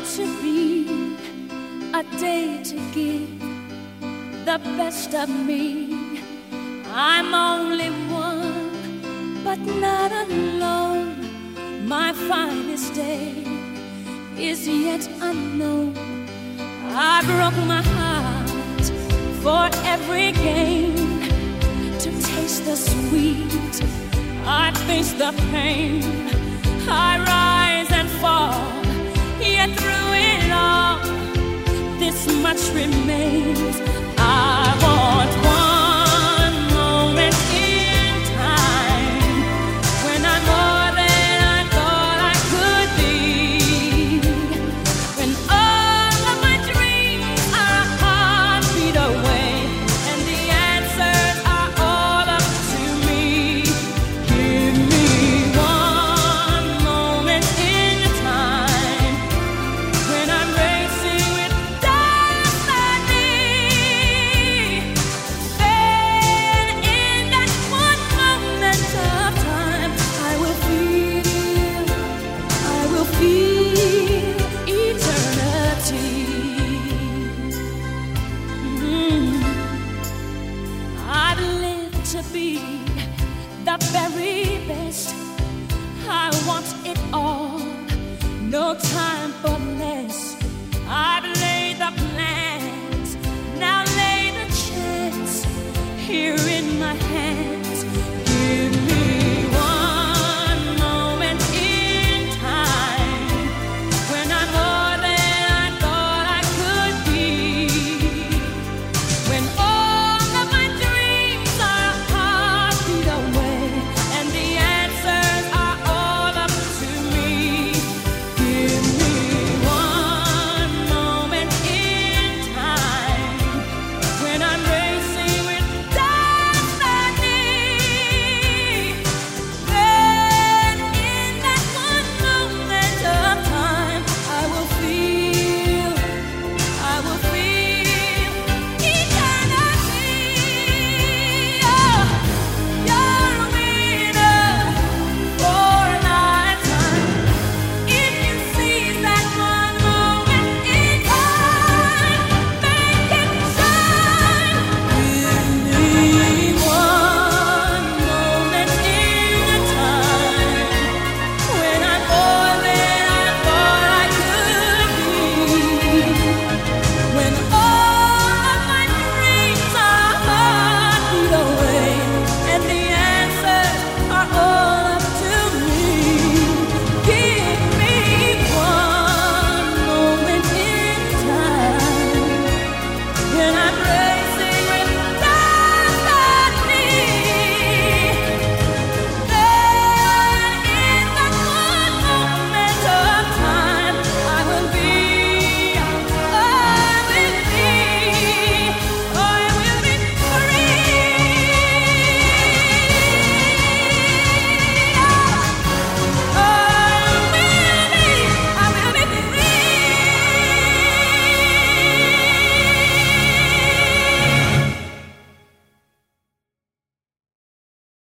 to be a day to give the best of me. I'm only one, but not alone. My finest day is yet unknown. I broke my heart for every gain, to taste the sweet. I face the pain. I rise and fall, yet through it all, this much remains.